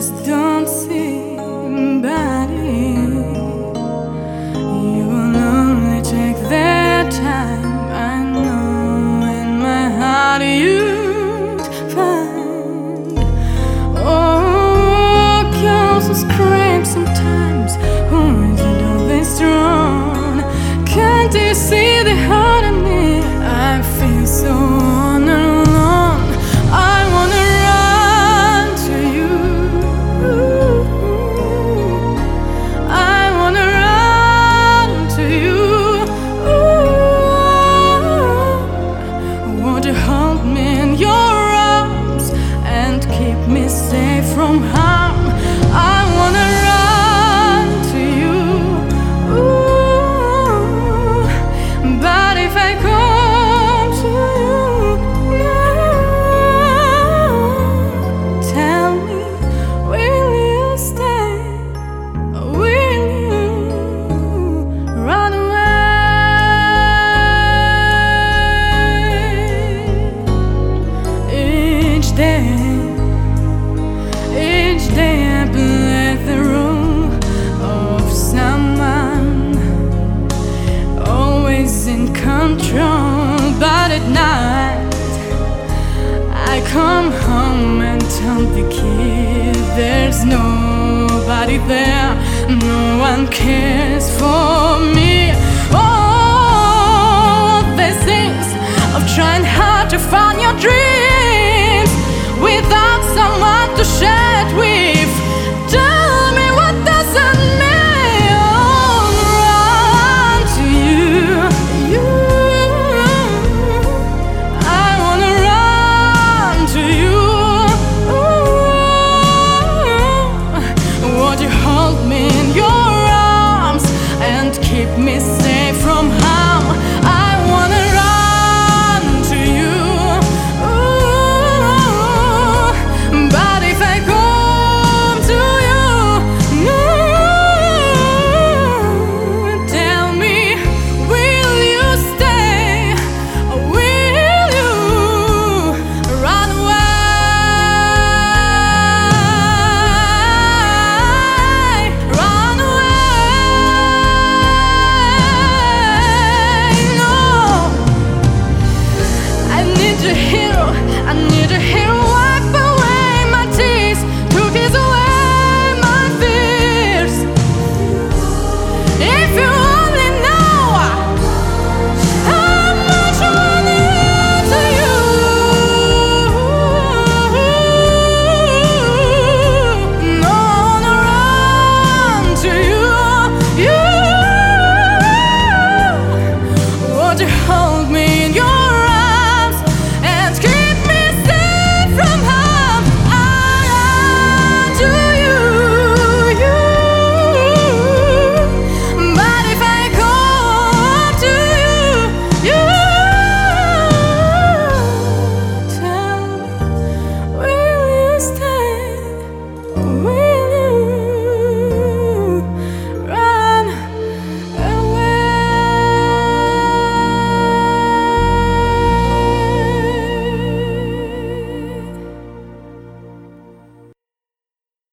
just don't seem bad. You will only take their time. I know in my heart you'd find. Oh, girls who scream sometimes, who isn't always strong. Can't you see the heart in me? I feel so all alone. I wanna run to you. I wanna run to you. Won't you hold me in your arms and keep me safe from harm? I wanna run to you. But if I come to you now, tell me, will you stay? Or will you run away? Each day I play the role of someone always in control, but at night I come home and tell the kid there's nobody there, no one cares for me. Oh, these things of trying hard to find your dream.